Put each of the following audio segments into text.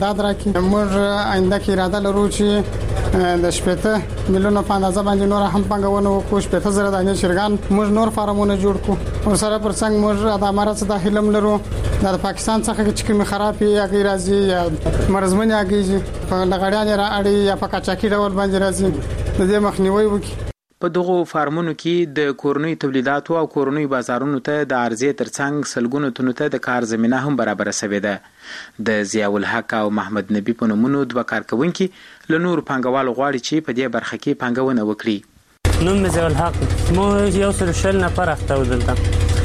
دا درکې موږ آینده کې اراده لرو چې د 80 میلیونه په اندازه باندې نور هم پنګونه وکړو 80 زره دانې چرګان موږ نور فارمونه جوړ کړو او سره پر څنګ موږ د امارات څخه حلم لرو د پاکستان څخه چې کوم خرابې یا غیر راځي یا مرزمنې اگېږي په لغړیان را اړي یا په کاچاکي ډول باندې راځي د دې مخنیوي وکړي. په دغه فارمونو کې د کورنۍ تولیداتو او کورنۍ بازارونو ته د عرضې ترڅنګ سلګونو تنو ته د کار زمينه هم برابر شوې ده. د ضیاء الحق او محمد نبی په نومونو دوه کارکونکي له نور پنګوالو غواړي چې په دې برخه کې پنګونه وکړي. نوم ضیاء الحق مو یو سل شل نفر اخته ودلته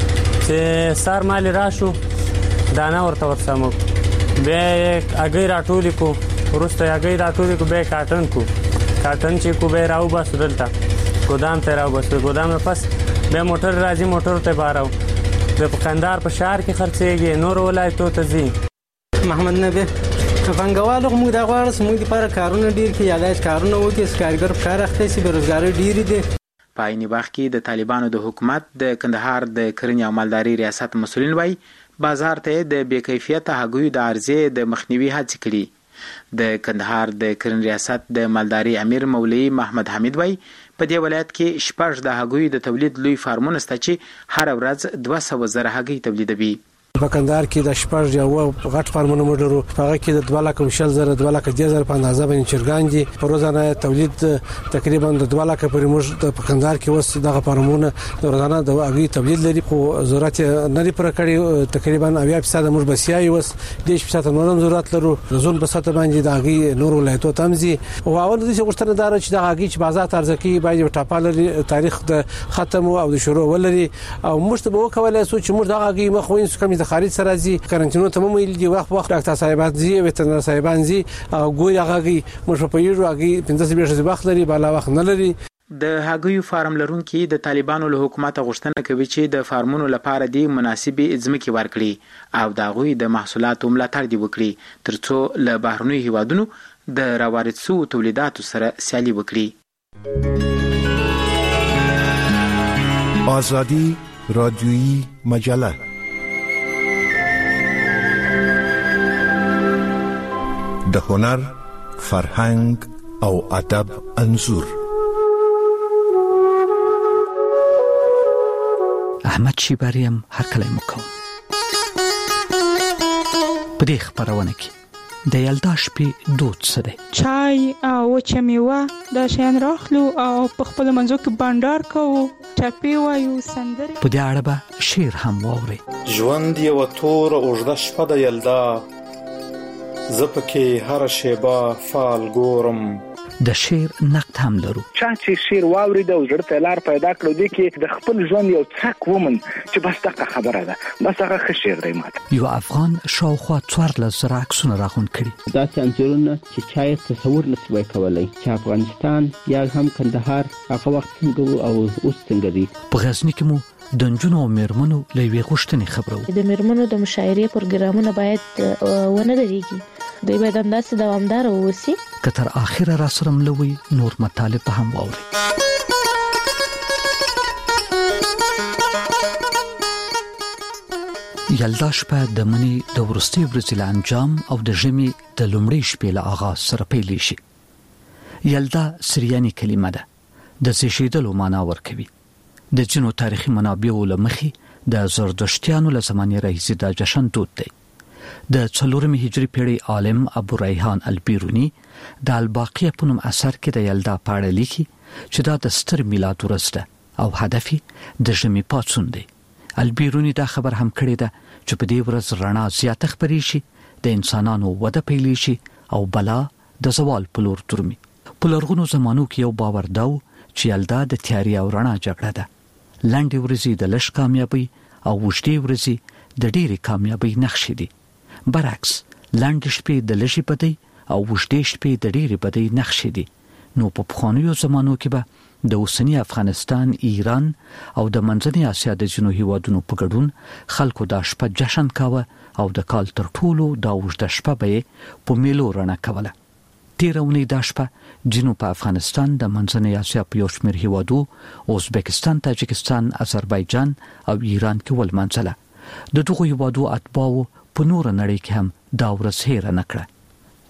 چې سار مال راشو دانا ورته ورسمو به اگې راټولې کو ورسته اگې راټولې کو به کاټن چې کو به راو بس دلته ګودام ته راو بس ګودام نه پس به موټر راځي موټر ته باراو د پکندار په شهر کې خرڅېږي نور ولایتو ته ځي. محمد نبی څنګهوالو موږ د غواړو موږ لپاره کارونه ډیر کې یاداش کارونه وکړي سکارګر په کار اخته سي بیروزګاری ډیر دي. په عین وخت کې د طالبانو د حکومت د کندهار د کرنې او مالداري ریاست مسولین وایي بازار ته د بې کیفیته هګیو د عرضې د مخنیوي هڅې کړي. د کندهار د کرنې ریاست د مالداري امیر مولوی محمد حمید وایي په دې ولایت کې شپږ د هګیو د تولید لوی فارمونه شته چې هر ورځ 200 زره هګۍ تولیدوي. په کندهار کې د شپږ یو غټ فارمونه مدرو هغه کې د 2,00,000 زره 2,10,000 په اندازه باندې چرګان دي په روزانه تولید تقریبا د 2,00,000 پورې موږ په کندهار کې وس دغه فارمونه د روزانه د هغې تولید لري خو ضرورت نه لري پر کړي تقریبا 80% موږ بسیایي وس د 10% نورم ضرورت لرو زون په ساته باندې د هغې نور ولایتو تمزي او اول د څه غوښتنه دار چې د هغې چې بازار ارزکي باید ټاپال تاریخ د ختم او د شروع ولري او موږ ته وکولای سو چې موږ د هغې مخوین کوم خارج سره زی کارنټینو ته مو دی وخت ډاکټر صاحبان زی وترنر صاحبان زی او ګوي هغه مش په یوه هغه 15 وخت لري بالا وخت نه لري. د هګیو فارم لرونکي د طالبانو له حکومت غوښتنه کوي چې د فارمونو لپاره د مناسبې ځمکې ورکړي او د غوي د محصولاتو ملاتړ دی وکړي ترڅو له بهرنیو هیوادونو د راوارد شو تولیداتو سره سیالي وکړي. آزادی رادیویی مجله د هنر، فرهنګ او ادب انځور. احمد شیباریم هر کله مکو په دې خبرونه کې د یلدا شپې دود سره چای او چمیوه د شین راخلو او په خپل منځو کې بانډار کوو ټپی وایو سندره په دې اړه به شعر هم واوري. ژوند یو تور اوږده شپه د یلدا زپکه هر شیبه فال ګورم. د شعر نقد هم لرو. چا چې شعر واورید او زړه ته لار پیدا کړو دی کې د خپل ژوند یو څک ومن چې بس دغه خبره ده بس هغه ښه شعر دی ماته. یو افغان شاوخوا 14 عکسونه راغون کړي. دا څنګهونه چې چا تصور نشوي کولای چې افغانستان یا هم کندهار هغه وخت څنګه او اوس څنګه دي. په غزنی کې مو د نجونو او میرمنو لوي غوښتنې خبرو. د میرمنو د مشاعرې پروګرامونه باید ونه درېږي دوی باید انداسې دوامدار اوسي. که تر آخره را سره ملوي نور مطالب هم واوري. یلدا شپه د مني د ورستي ورځې انجام او د ژمي د لومړۍ شپې له آغاز سره پیل شي. یلدا سریاني کلمه ده د زیږیدلو معنا ورکوي. د جنو تاریخي منابعو له مخې د زردشتیانو له زمانې راهیسې دا جشن دود دی. د 4 هجری پیړۍ عالم ابو ریحان البیرونی د الباقیه په نوم اثر کې د یلدا په اړه لیکي چې دا د ستر میلاد ورځ ده او هدف د ژمي پاڅون دی. البیرونی دا خبر هم کړی ده چې په دې ورځ رڼا زیاته خپرې شي د انسانانو وده پیل شي او بلا د زوال په لور درومي. په لرغونو زمانو کې یو باور دا چې یلدا د تیاري او رڼا جګړه ده. لنډې ورځې د لږ کامیابی او اوږدې ورځې د ډېرې کامیابی نښې دي. برعکس لنډې شپې د لږې بدۍ او اوږدې شپې د ډېرې بدۍ نښې دي. نو په پخوانیو زمانو کې به د اوسني افغانستان، ایران او د منځنۍ اسیا د ځینو هیوادونو په ګډون خلکو دا شپه جشن کاوه او د کال تر ټولو دا اوږده شپه به یې په میلو رڼا کوله. تېره اونۍ دا شپه ځینو په افغانستان د منځنۍ اسیا په یو شمېر هیوادو ازبکستان، تاجکستان، آذربایجان او ایران کې ولمانځله. د دغو هیوادو اتباعو په نور نړۍ کې هم دا ورځ هېره نه کړه.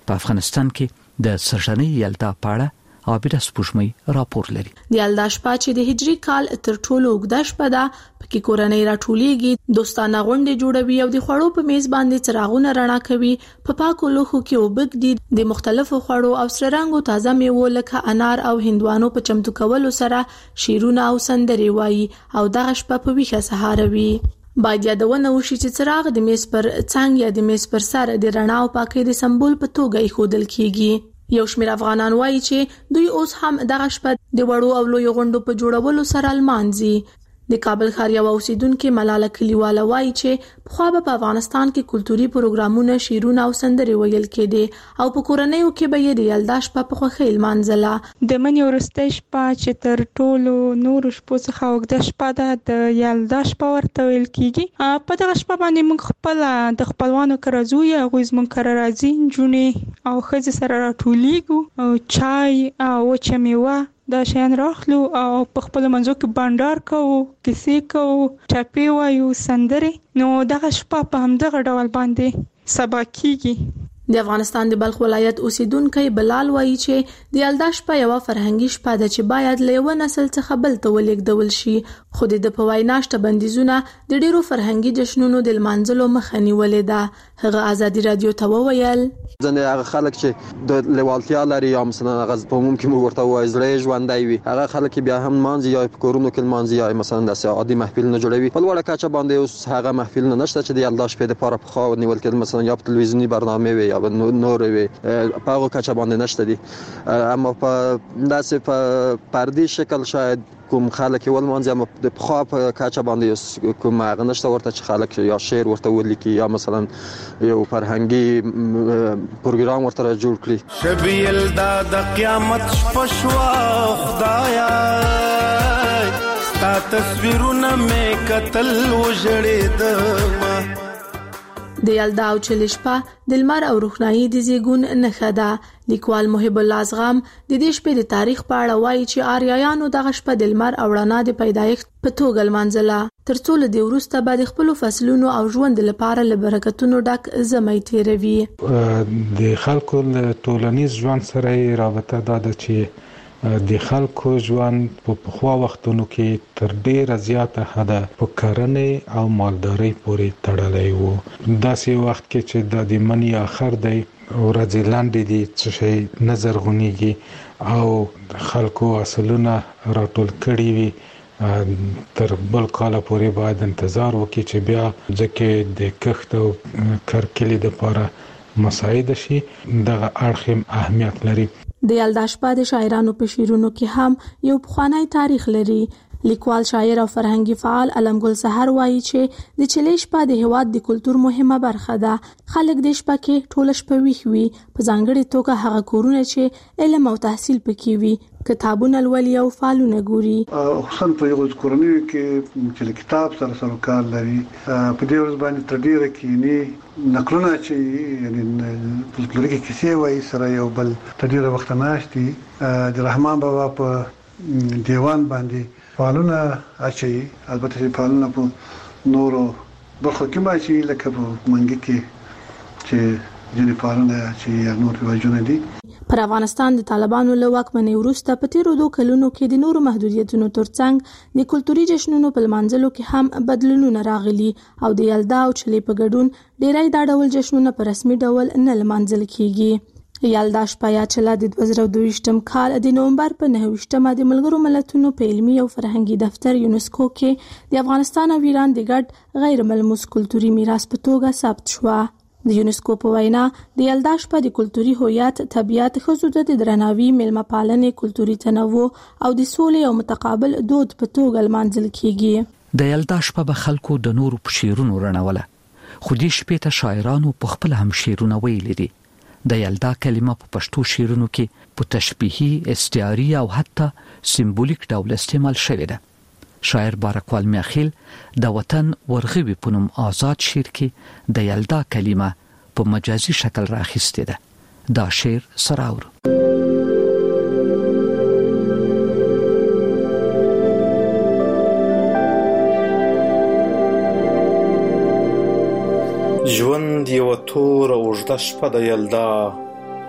په افغانستان کې د سرجنۍ یلدا پاړه عابده سپوږمۍ راپور لري. د یلدا شپه چې د هجري کال تر ټولو اوږده شپه ده، پکې کورنۍ راټولېږي، دوستانه غونډې جوړوي او د خوړو په میز باندې څراغونه رڼا کوي. په پاکو لوښو کې وبګدي د مختلفو خوړو او سره رنګو تازه میوو لکه انار او هندوانو په چمتو کولو سره شیرونه او سندرې وایي او دغه شپه په ویښه سهار وي. باید یادونه وشي چې څراغ د میز پر څنګ یا د میز پر سر د رڼا او پاکۍ د سمبول په توګه ایښودل کیږي. یو شمېر افغانان وایي چې دوی اوس هم دغه شپه د وړو او لویو غونډو په جوړولو سره لمانځي. د کابل ښار یو اوسیدونکو ملاله کلیواله وایي چې پخوا په افغانستان کې کلتوري پروګرامونه، شیرونه او سندرې ویل کېدې او په کورنیو کې به یې د یلدا شپه په خوښۍ لمانځله. د مني وروستۍ شپه چې تر ټولو نورو شپو څخه اوږده شپه ده، د یلدا شپه ورته ویل کېږي. په دغه شپه باندې موږ خپل د خپلوانو کره ځو، هغوی زموږ کره راځي، نجونې او ښځې سره راټولیږو او چای او وچه میوه دا شیان راخلو او په خپل منځو کې بانډار کوو، کیسې کوو، ټپې وایو، سندرې. نو دغه شپه په همدغه ډول باندې سبا کیږي. د افغانستان د بلخ ولایت اوسیدونکو بلال وایي چې د یلدا شپه یو فرهنګي شپه ده چې باید له یو نسل څخه بل ته ولېږدول شي. خو د په وینا شته بندیزونه د ډیرو فرهنګي جشنونو د لمانځلو مخه نیولې ده. هغه ازادي رادیو ته وویل ځنې هغه خلک چې د لیوالتیا لري یا مثلا هغه په عموم کې موږ ورته وایو زړه ژوندی وي، هغه خلک بیا هم مانځي یا په کورونو کې مانځي یا مثلا د عادي محفل نه جوړوي. په لوړه کچه باندې اوس هغه محفل نه نشته چې د یلدا شپې لپاره په خوا نیول کېدل، مثلا یا په تلویزیونی برنامه وي یا نور وي، په هغه کچه باندې نشته دي. اما په داسې په پردي شکل شاید کوم خلک ولمانځي، اما د خوا په کچه باندې کوم هغه نشته ورته چې خلک یا شعر ورته ولیکي یا مثلا یو فرهنګي پروګرام ورته جوړ کړي. شبیل دا د قیامت شپه شوا خدایا، ستا تصویرونه مې کتل وژړېدم. د یلدا او چل شپه د لمر او روښنايي د زیږون نښه ده. لیکوال محب الله ازغام د دې شپې د تاریخ په اړه وایي چې آریایانو دغه شپه د لمر او رڼا د پیدایښت په توګه لمانځله، ترڅو له دې وروسته به د خپلو فصلونو او ژوند لپاره له برکتونو ډک ژمی تیروي. د خلکو له ټولنیز ژوند سره رابطه ده چې د خلکو ژوند په پخوا وختونو کې تر ډیره زیاته حده په کرنې او مالدارۍ پورې تړلی وو. داسې وخت کې چې د مني آخر دی، ورځې لنډې دي، څه شی نه زرغونېږي او خلکو حاصلونه راټول کړي وي، تر بل کاله پورې باید انتظار وکړي چې بیا ځکه د کښت او کرکلې لپاره مساعد شي. دغه اړخ اهمیت لري. د یلدا شپه د شاعرانو په شعرونو کې هم یو پخوانی تاریخ لري. لیکوال، شاعر او فرهنګي فعال علمګل سحر وایي چې د چلې شپه د هیواد د کلتور مهمه برخه ده. خلک د شپه کې ټول شپه ویښ وي، په ځانګړي توګه هغه کورونه چې علم او تحصیل پکې وي، کتابونه لولي او فعالونه ګوري. خصوصا په یو کورنۍ کې چې کتاب سره کار لري، په دې ورځ باندې تر ډیره کې نقلونه چې یعنی فلکلوریکي کیسې وایي سره یو بل تر ډیره وخت ناشتي. د رحمان بابا په دیوان باندې فعالونه اچي، البته فعالونه په نورو برخو کې ماشي لکه په منګي کې چې ځینې فعالونه چې یا نور رواجونه دي. پر افغانستان د طالبانو له واکمنۍ وروسته په تیرو 2 کلونو کې د نورو محدودیتونو ترڅنګ د کلتوري جشنونو په لمانځلو کې هم بدلونونه راغلي او د یلدا او چلې په ګډون ډیری دا ډول جشنونه په رسمي ډول نه لمانځل کیږي. یلدا شپه یا چله د 2022م کال د نومبر په 9مه د ملګرو ملتونو په علمي او فرهنګي دفتر یونسکو کې د افغانستان او ایران د ګډ غیر ملموس کلتوري میراث په توګه ثبت شوه. د یونسکو په وینا د یلدا شپه د کلتوري هویت، طبیعت، ښځو د درناوي، میلمه پالنې، کلتوري تنوع او د سولې او متقابل دود په توګه لمانځل کیږي. د یلدا شپه به خلکو د نورو په شعرونو رڼوله، خو دې شپې ته شاعرانو په خپل هم شعرونه ویلي دي. د یلدا کلمه په پښتو شعرونو کې په تشبیهي، استعاري او حتی سمبولیک ډول استعمال شوې ده. شاعر بارکوال میاخیل د وطن ورغوي په نوم آزاد شعر کې د یلدا کلمه په مجازي شکل راخیستې ده. دا شعر سراور ژوند یو تور اوږده شپه د یلدا،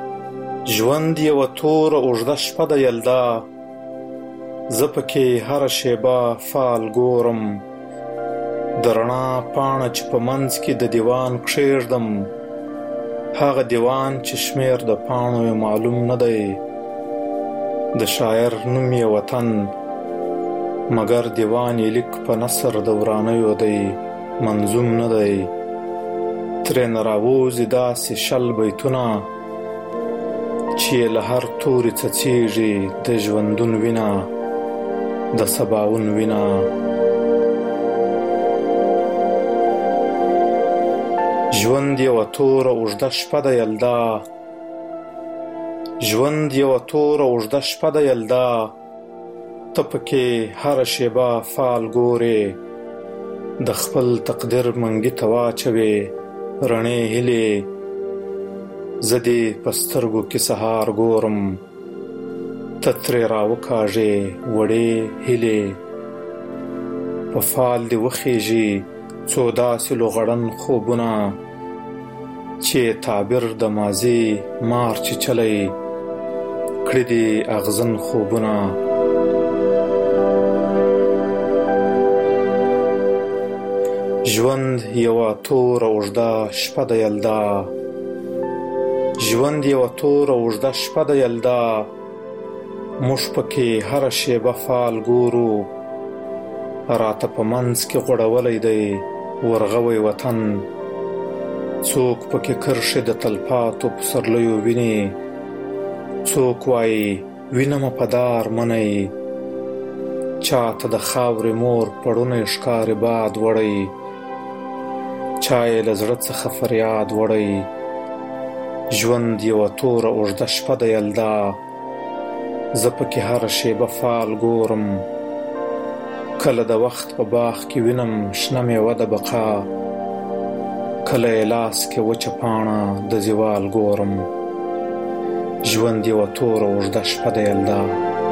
ژوند یوه توره اوږده شپه ده یلدا، زه پکې هره شیبه فال ګورم. د رڼا پاڼه چې په منځ کې د دیوان کښېږدم، هغه دیوان چې شمېر د پاڼو یې معلوم نه دی. د شاعر نوم یې وطن، مګر دیوان یې لیک په نثر د ورانیو دی، منظوم نه دی. ترېنه راووځي داسې شل بیتونه چې یې له هر توري څڅېږي د ژوندون وینه، د سباوون وینه. ژوند یوه توره اوږده شپه ده یلدا، ژوند یوه توره اوږده شپه ده یلدا، ته پکې هره شیبه فال ګورې. د خپل تقدیر منګي ته واچوې رڼې هیلې، زه دې په سترګو کې سهار ګورم. ته ترې راوکاږې وړې هیلې، په فال دې وخیږي څو داسې لوغړن خوبونه، چې تعبیر د ماضي مار چیچلی کړي دي اغزن خوبونه. ژوند یوه توره اوږده شپه ده یلدا، ژوند یوه توره اوږده شپه ده یلدا، موږ پکې هره شیبه فال ګورو. راته په منځ کې غوړولی دی ورغوی وطن، څوک پکې کرښې د تلپاتو پسرلیو ویني، څوک وایي وینمه په دار منی. چاته د خاورې مور پړونی ښکاري باد وړی، چا یې له زړه څخه فریاد وړی. ژوند یوه توره اوږده شپه ده یلدا، زه پکې هره شیبه فال ګورم. کله د وخت په باغ کې وینم شنه میوه د بقا، کله یې لاس کې وچه پاڼه د زوال ګورم. ژوند یوه توره اوږده شپه ده یلدا.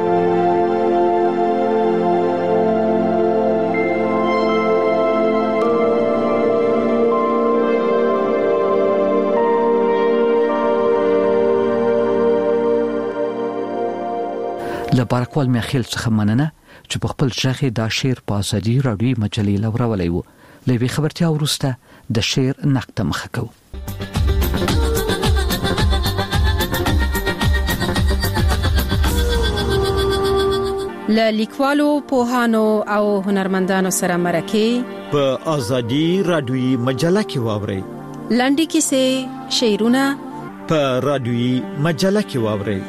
له بارکوال میخیل څخه مننه چې په خپل ژغې دا شعر په ازادي راډیوي مجلې لورولی و. له یوې خبرتیا وروسته د شعر نقد ته مخه کوو. له لیکوالو، پوهانو او هنرمندانو سره مرکې په ازادي راډیوي مجله کې واورئ. لنډې کیسې، شعرونه په راډیوي مجله کې واورئ.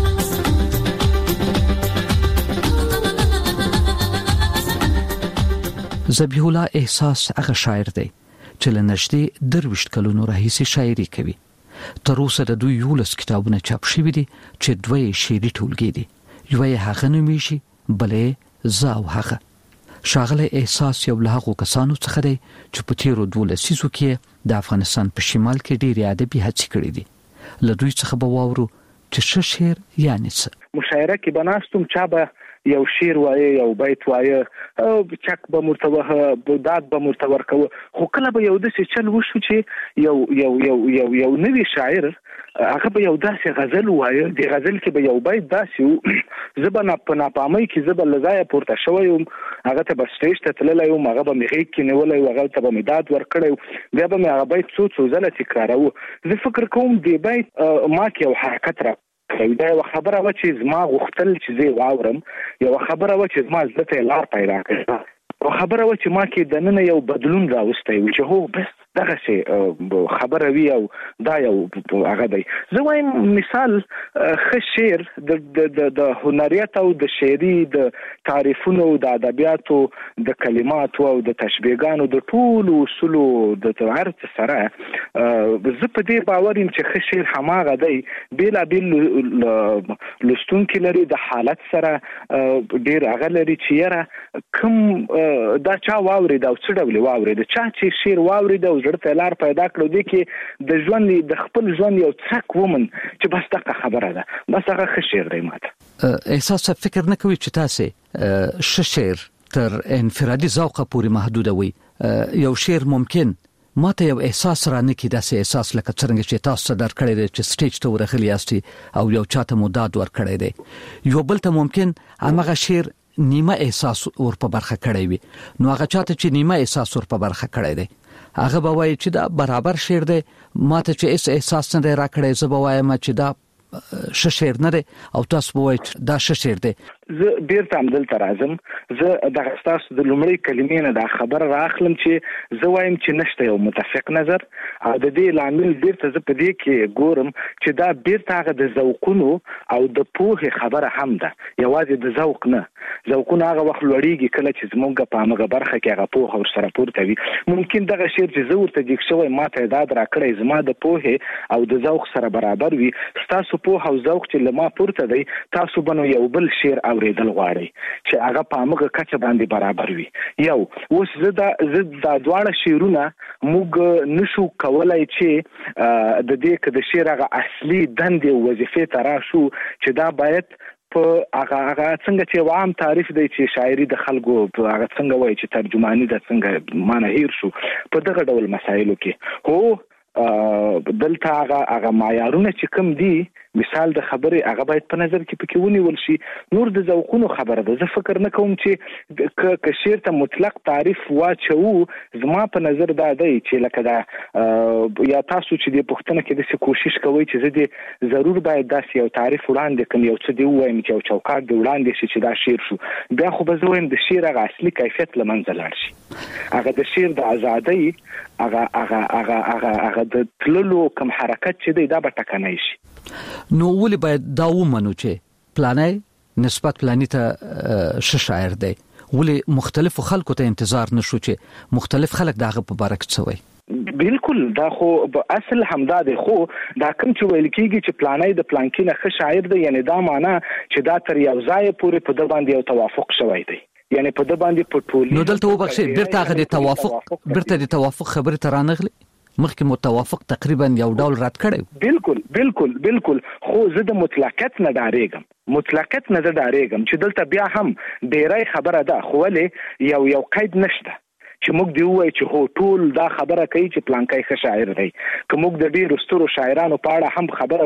ذبیح الله احساس هغه شاعر دی چې له نږدې 23 کلونو راهیسې شاعري کوي. تر اوسه د دوی 11 کتابونه چاپ شوي دي چې دوه یې شعري ټولګې دي. یو یې هغه نومیږي، بل یې زه او هغه. ښاغلی احساس یو له هغو کسانو څخه دی چې په تیرو 12 لسیزو کې د افغانستان په شمال کې ډېرې ادبي هڅې کړې دي. له دوی څخه به واورو چې ښه شعر یعنې څه. مشاعره کې به ناستم، چا به یو شعر وایي، یو بیت وایي، چک به مرتوه داد به مرتور کوه. خو کله به یو داسې چل وشو چې یو نوی شاعر هغه به یو داسې غزل وایي، د غزل کې به یو بیت داسې و، زه به په ناپامۍ کې زه به له ځایه پورته شوی یم، هغه ته به سټیج ته تللی یم، هغه به مې غېږ کې نیولی و، هغه ته به مې داد ورکړی و، بیا به مې هغه بیت څو ځله تکراروه. زه فکر کوم دې بیت ما کې یو حرکت را دا یو خبره و چې زما غوښتل چې زه واورم، یو خبره و چې زما زړه ته لار پیدا کړه، او خبره و چې ما کې دننه یو بدلون راوستی و چې هو بس دغسې خبره وي او دا یو هغه دی. زه وایم مثال ښه شعر د هنریت او د شعري د تعریفونو، د ادبیاتو، د کلماتو او د تشبیهګانو د ټولو اصولو د هر څه سره زه په دې باور یم چې ښه شعر هماغه دی. بېلابېل لوستونکي لري، د حالت سره ډېر هغه لري چې یاره کوم دا چا واورېد او څه ډول واورېد. چا چې شعر واورېد او زړه ته لار پیدا کړو، دې کې د ژوند د خپل ژوند یو څرک ومن چې بس دغه خبره ده، بس هغه ښه شعر دی. ماته احساس فکر نه کوي چې تاسې ښه شعر تر انفرادي ذوق پورې محدودوي. یو شعر ممکن ماته یو احساس رانه کې داسې احساس لکه څنګه چې تاسو در کړی دی چې سټیج ته ورغلی یاستئ او یو چاته مو داد ور کړی دی یو بل ته ممکن هغه شعر نیمه احساس ور په برخه کړی وي نو هغه چاته چې نیمه احساس ور په برخه کړی دی هغه به وایي چې دا برابر شعر دی ماته چې اس احساس نه راکړی زه به وایم چې دا ش شعر نه دی او تاسو به وایي دا ش شعر دی زه بیرته همدلته راځم زه دغه ستاسو د لومړۍ کلمې نه دا خبره راخلم چې زه وایم چې نشته یو متفق نظر او د دې لامل بیرته زه په دې کې ګورم چې دا بیرته هغه د ذوقونو او د پوهې خبره هم ده یوازې د ذوق نه ذوقونه هغه وخت لوړیږي کله چې زموږ په هغه برخه کې هغه پوهه ورسره پورته وي ممکن دغه شعر چې زه ورته جګ شوی ماته اعداد راکړی زما د پوهې او د ذوق سره برابر وي ستاسو پوهه او ذوق چې لما پورته دی تاسو بنو یو بل شعر اوریدل غواړي چې هغه په هغه کچه باندې برابر وي یو اوس زه دا دواړه شعرونه موږ نشو کولای چې د دې کې د شعر هغه اصلي دندې او وظیفې ته راشو چې دا باید په هغه څنګه چې عام تعریف دی چې شاعري د خلکو هغه څنګه وایي چې ترجمانی د څنګه معنی هیر شو په دغه ډول مسایلو کې هو دلته هغه معیارونه چې کوم دي مثال د خبرې هغه باید په نظر کې پکې ونیول شي نور د ذوقونو خبره ده زه فکر نه کوم چې که شعر ته مطلق تعریف واچو زما په نظر دا دی چې لکه دا یا تاسو چې د پښتنه کې د کوشش کوي چې زه دې ضرور باید داسې یو تعریف وړاندې کوم یو څه دی وایم چې یو چوکاټ دی وړاندې شي چې دا شعر شو بیا خو به زه وایم د شعر هغه اصلي کیفیت له منځه لاړ شي هغه د شعر د ازادۍ هغه د تللو کوم حرکت چې دی دا به ټکنی شي نو ولې باید دا ومنو چې پلانای نسبت پلانی ته شاعر دی ولې مختلفو خلکو ته انتظار نشو چې مختلف خلک دغه په باره کې څه بالکل دا خو اصل همدا دی خو دا کوم چې ویل کیږي چې پلانای د پلانکینه ښه شاعر دی یعنی دا معنی چې دا تر یو ځای پورې په د باندې یو توافق شوی دی یعنی په د باندې په ټولي نو دلته وبخښه بیرته هغه د توافق خبره ترانغلی مخکې متوافق تقریبا یو ډول رد کړي بالکل خو زه د مطلقیت نه ډارېږم چې دلته بیا هم ډیرای خبره ده خو ولې یو قید نشته چې موږ دی وای چې هو ټول دا خبره کوي چې پلانکای ښه شاعر دی که موږ د ډیرو سترو شاعرانو په اړه هم خبره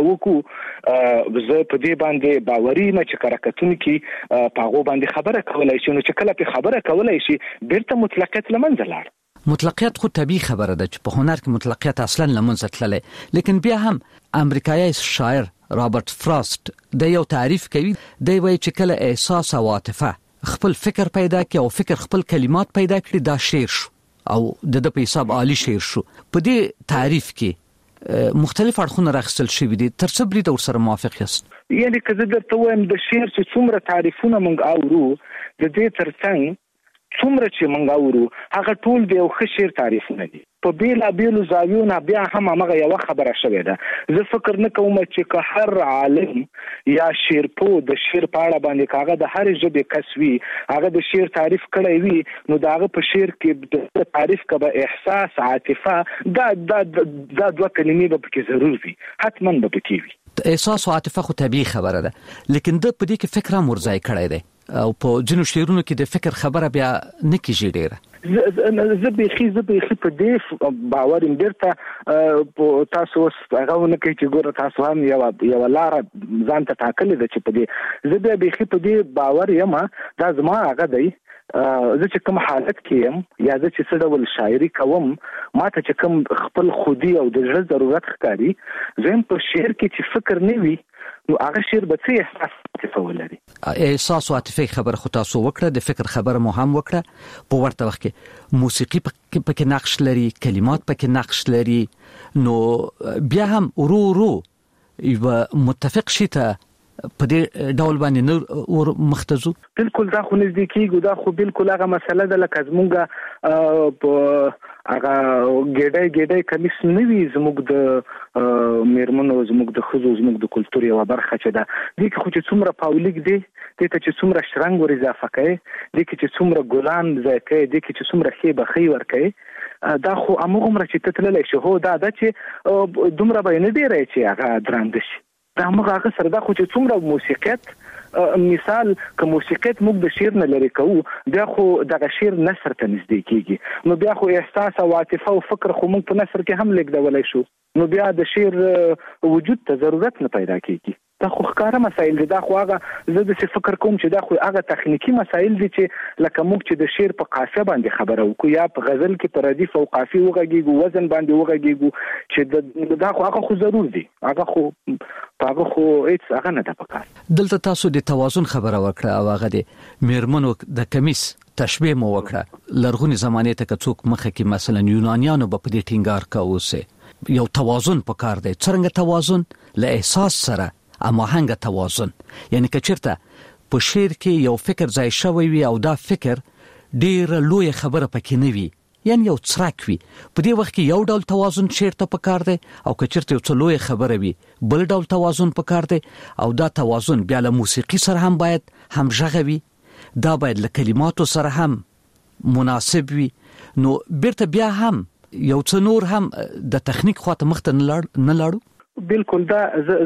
وکړو زه په دې باندې باوري یم چې کرکټون کې په هغه باندې خبره کولای شي نو چې کله په خبره کولای شي بیرته مطلقیت لمنځه لاړ مطلقیت خو طبیعي خبره ده چې په هنر کې مطلقیت اصلا لمنځه تللی لیکن بیا هم امریکایي شاعر رابرت فراست د یو تعریف کوي دی وایي چې کله احساس او عاطفه خپل فکر پیدا کړي او فکر خپل کلمات پیدا کړي دا شعر شو او د په حساب عالی شعر شو په دې تعریف کې مختلف اړخونه راخصل شوي دي تر څه برید ورسره موافق یاست یعنی که زه درته وایم د شعر چې څومره تعریفونه موږ اورو د دې ترڅنګ څومره چې موږ اورو هغه ټول د یو ښه شعر تعریفونه دي په بیلابیلو زاویو بیا هم هغه یو خبره شوې ده زه فکر نه کوم چې که هر عالم یا شعرپوه د شعر په اړه باندې کاغه د هر ژبې کس وي هغه د شعر تعریف کړی وي نو داغه په شعر کې د تعریف کبه احساس عاطفه دا دوه کلمې به پکې ضرور وي حتما به پکې وي احساس او عاطفه خو طبيعي خبره ده لیکن د په دې کې فکر هم ورځای کړی دی او په جنو شعرونو کې د فکر خبره بیا نه کیږي ډیره زه به په دې باور درته تاسو هغه نه کوي چې ګوره تاسو هم یو لار ځان ته ټاکلې ده چې په دې زه به په دې باور یم دا زما هغه دی زه چې کوم حالت کې یم یا زه چې څه ډول شاعري کوم ماته چې کوم خپل خودي او د ژوند ضرورت ښکاري زه په شعر کې چې فکر نه وي نو هغه شعر به څه احساس ولري احساس او عاطفه خبره خو تاسو وکړه د فکر خبره مو هم وکړه په ورته وخت کې موسیقي پکې نقش لري کلمات پکې نقش لري نو بیا هم ورو یو متفق شي ته په دې ډول باندې نور مختزو بالکل دا خو نږدې کېږي دا خو بالکل هغه مسله ده لکه زمونږ په هغه ګډای کمیس نه وي زموږ د میرمنو زموږ د ښځو زموږ د کلتور یوه برخه چې ده دې کې خو چې څومره پاولیک دی دې ته چې څومره شرنګ ور اضافه کوي دې کې چې څومره ګلان ځای کوي دې کې چې څومره ښې بخۍ ورکوي دا خو همغومره چې ته تللی شي هو دا ده چې دومره به یې نه ډېری چې هغه درانده شي دا موږ هغه سره دا خو چې څومره موسیقیت مثال که موسیقیت موږ د شعر نه لري کوو بیا خو دغه شعر نثر ته نږدې کیږي نو بیا خو احساس او عاطفه او فکر خو موږ په نثر کې هم لیکدولی شو نو بیا د شعر وجود ته ضرورت نه پیدا کیږي دا خو ښکاره مسایل دي دا خو هغه زه داسې فکر کوم چې دا خو هغه تخنیکي مسایل دي چې لکه موږ چې د شعر په قافیه باندې خبره وکړو یا په غزل کې په ردیف او قافیه وغږیږو وزن باندې وغږیږو چې دا خو هغه خو ضرور دي هغه خو هیڅ هغه نه ده پکار. دلته تاسو د توازن خبره وکړه او هغه د میرمنو د کمیس تشبیه مو وکړه لرغونی زمانه ته څوک مخه کې مثلا یونانیانو په دې ټینګار کاوه یو توازن پکار دی څنګه توازن له احساس سره اماهنګ توازن یعنی که چیرته په شعر کې یو فکر ځای شوی وي او دا فکر ډیر لوی خبره پکې نه وي یعنی یو څرک وي په دې وخت کې یو ډول توازن شعر ته پکار دی او که چیرته یو لوی خبره وي بل ډول توازن پکار دی او دا توازن بیا له موسیقي سره هم باید همغږی وي دا باید له کلماتو سره هم مناسب وي نو بیرته بیا هم یو څه نور هم د تخنیک خواته مخته نه لاړو. بالکل دا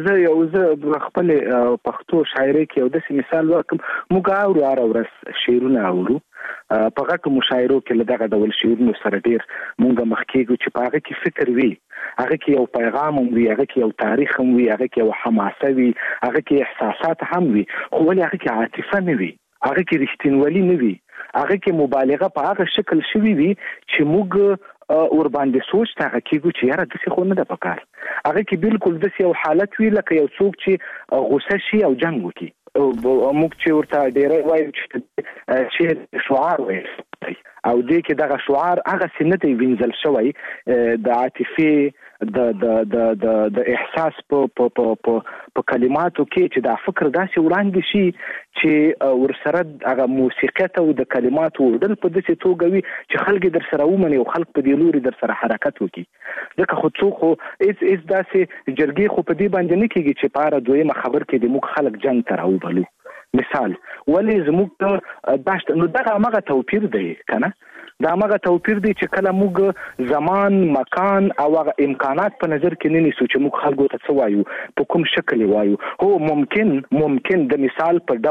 زه خپل پښتو شاعري کې یو داسې مثال ورکم موږ اورو هر ورځ شعرونه اورو په غټو مشاعرو کې له دغه ډول شعرونو سره ډیر موږ مخ کېږو چې په هغه کې فکر وي هغه کې یو پیغام هم وي هغه کې یو تاریخ هم وي هغه کې یو حماسه وي هغه کې احساسات هم وي خو ولې هغه کې عاطفه نه وي هغه کې رښتینولي نه وي هغه کې مبالغه په هغه شکل شوی وي چې موږ ور باندې سوچ تا کېږو چې یاره داسې خو نه ده پکار هغه کې بالکل داسې یو حالت وي لکه یو څوک چې غوسه شي او جنګ وکړي موږ چې ورته ډېری وایو چې شعار وایي او دې کې دغه شعار هغسې نه دی وینځل شوی د عاطفې د احساس په کلماتو کې چې دا فکر داسې وړاندې شي چې ورسره هغه موسیقیت او د کلماتو وړل په داسې توګه وي چې خلک در سره ومني او خلک په دې لوري در سره حرکت وکړي ځکه خو څوک خو هېڅ داسې جرګې خو په دې باندې نه کېږي چې په هره دویمه خبر کې د موږ خلک جنګ ته راوبلو مثال ولې زموږ داشت نو دغه همغه توپیر دی که نه دا همغه توپیر دی چې کله موږ زمان مکان او هغه امکانات په نظر کې نه نیسو چې موږ خلکو ته څه وایو په کوم شکل وایو هو ممکن د مثال په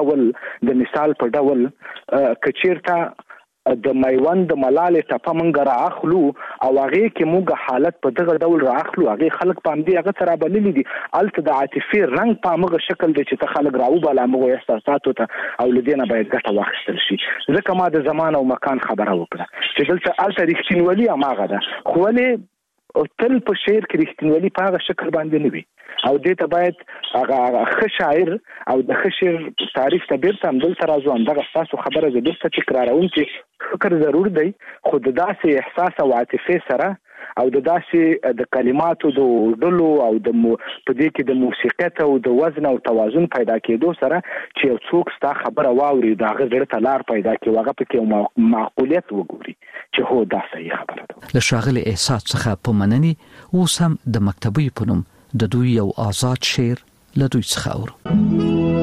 ډول که چیرته د میوند د ملالې ټپه موږ رااخلو او هغې کې موږ حالت په دغه ډول رااخلو هغې خلک په همدې هغه ته رابللي دي هلته د عاطفې رنګ په همغه شکل دی چې ته خلک راوباله همغو احساساتو ته او له دې نه باید ګټه واخیستل شي ځکه ما د زمان او مکان خبره وکړه چې دلته هلته رښتینولي هماغه ده خو ولې تل په شعر کې رښتینولي په هغه شکل باندې نه وي او دې ته باید هغه ښه شاعر او د ښه شعر تعریف ته بیرته همدلته راځو همدغه ستاسو خبره زه بیرته تکراروم چې فکر ضرور دی خو د داسې احساس او عاطفې سره او د داسې د کلماتو د ډلو او په دې کې د موسیقیت او د وزن او توازن پیدا کېدو سره چې یو څوک ستا خبره واوري د هغه زړه ته لار پیدا کړي هغه پکې یو معقولیت وګوري چې هو دا صحیح خبره ده. له ښاغلي احساس څخه په مننې اوس هم د مکتبې په نوم د دوی یو آزاد شعر له دوی څخه اورو.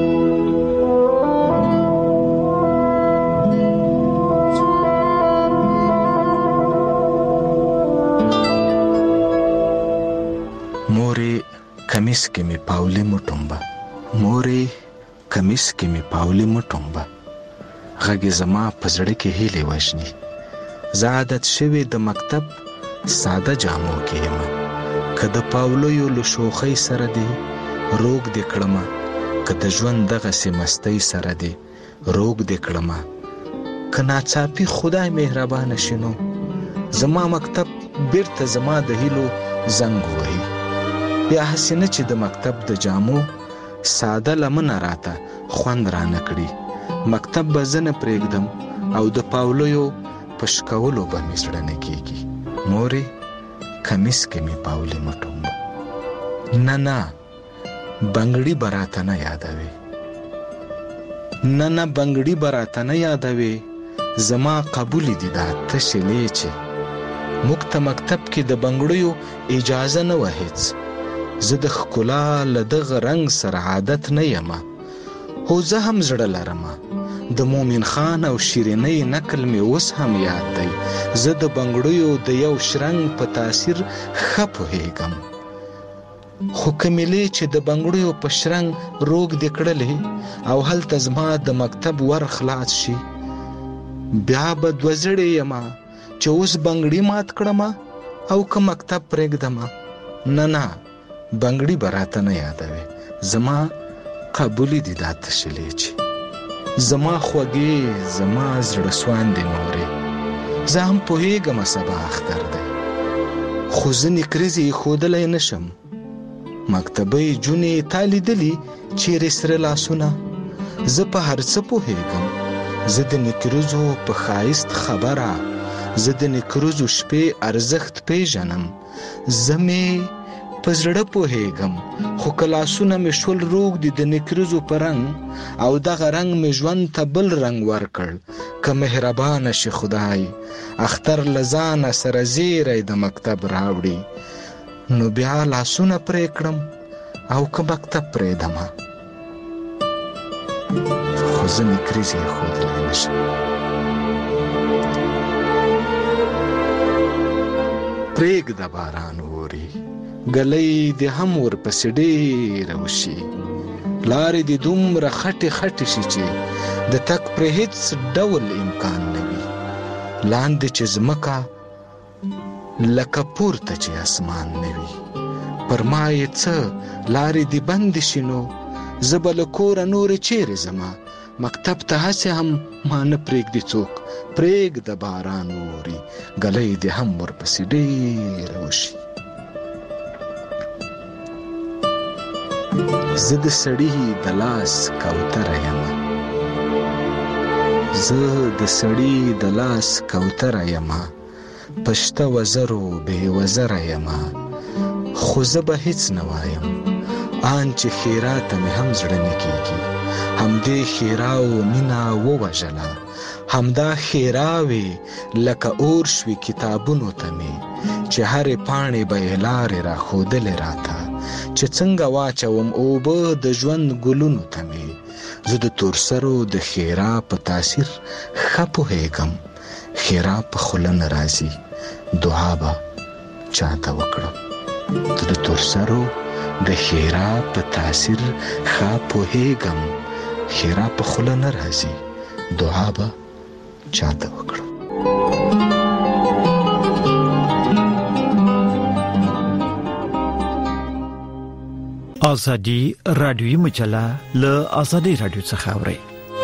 کمیس کې می پاولې مټومبا مورې کمیس کې می پاولې مټومبا غږ زما پزړه کې هیلې وژني زادت شوی د مکتب ساده جامو کې یم کده پاولو یو له شوخی سره دی روغ دې کړم کده ژوند دغه سمستۍ سره دی روغ دې کړم کنا چاپی خدای مهربان شینو زما مکتب بیرته زما د هیلو زنګ وهي بیا حسینه چې د مکتب د جامو ساده لمنه راته خوند را نکړي مکتب به زه نه پرېږدم او د پاولو پشکولو به مې زړه نه کېږي مورې کمیس کې مې پاولې مټومبه نه بنګړي به راته نه یادوي نه بنګړي به راته نه یادوي زما قبولې دي دا تشې لیچې موږ ته مکتب کې د بنګړیو اجازه نه وه هېڅ زه د ښکلا له دغه رنګ سره عادت نه یم خو زه هم زړه لرم د مومن خان او شیرینۍ نکل مې اوس هم یاد دی زه د بنګړیو د یو شرنګ په تاثیر ښه پوهېږم خو کملې چې د بنګړیو په شرنګ روغ دې کړلې او هلته زما د مکتب ور خلاص شي، بیا به دوه زړې یما چې اوس بنګړي مات کړم او که مکتب پرېږدم. نه بنګړي به راته نه یادوي، زما قبولي دي دا تشلې چې زما خوږې زما زړه سواندې مورې. زه هم پوهېږم سبا اختر دی، خو ځینې کریزې ښودلی نشم. مکتبۍ جونې تا لیدلي چیرې سره لاسونه؟ زه په هر څه پوهېږم، زه د نکریزو په ښایست خبره، زه د نکریزو شپې ارزښت پیژنم. زه مې په زړه پوهېږم، خو که لاسونه مې شول روغ دي د نکریزو په رنګ، او دغه رنګ مې ژوند ته بل رنګ ورکړ. که مهربانه شي خدای اختر له ځانه سره زیری د مکتب راوړي، نو بیا لاسونه پرې کړم او که مکتب پرېږدمه. خو زه نکریزې ښودلی نشم. پرېږده باران اوري، ګلۍ دې هم ورپسې ډېره وشي، لارې دې دومره خټې خټې شي چې د تګ پرې هېڅ ډول امکان نه وي. لاندې چې ځمکه لکه پورته چې اسمان نه وي. پر ما یې څه لارې دې بندې شي، نو زه به له کوره نورې چیرې ځمه. مکتب ته هسې هم ما نه پرېږدي څوک. پرېږده باران اوري، ګلۍ دې هم ورپسې ډېره وشي. زه د سړي د لاس کوتره یمه، زه د سړي د لاس کوتره یمه، پشته وزرو بې وزره یمه. خو زه به هیڅ نه وایم، آن چې خیراته مې هم زړه نه کېږي. همدې ښېراو مینه ووژله، همدا ښېراوې لکه اور شوي کتابونو ته مې، چې هرې پاڼې به یې لارې راښودلې راته، چې څنګه واچوم اوبه د ژوند ګلونو ته مې. زه د تورسرو د ښېرا په تاثیر ښه پوهېږم، ښېرا په خوله نه راځي، دعا به چاته وکړم. زه د تورسرو د ښېرا په تاثیر ښه پوهېږم، ښېرا په خوله نه راځي، دعا به چاته وکړم. ازادي رادیوي مجله له ازادي رادیو څخه اوري.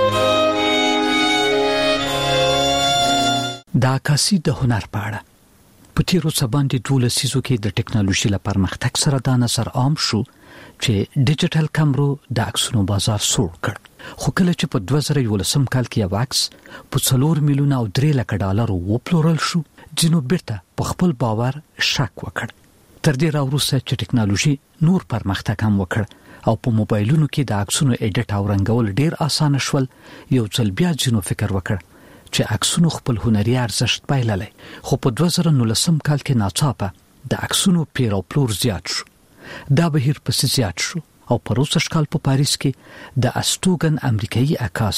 د عکاسي د هنر په اړه په تیرو څه باندې 12 لسیزو کې د ټکنالوژي لپاره پرمختګ سره دا نظر عام شو چې ډیجیټل کیمرو د عکسونو بازار سوړ کړ. خو کله چې په 2011 کال کې یو عکس په 4 میلیونه او 3 لک ډالر وپلورل شو، ځینو بیرته په خپل باور شک وکړ. تر دې راوروسته چې ټکنالوژي نور پرمختګ هم وکړ او په موبایلونو کې د عکسونو اډیټ او رنګول ډیر اسانه شول، یو ځل بیا ځینو فکر وکړ چې عکسونو خپل هنري ارزښت بایللی. خو په 2019 کال کې ناڅاپه د عکسونو پیر او پلور زیات شو. دا بهیر پسې زیات شو او په روسش کال په پاریس کې د استوګن امریکایي عکاس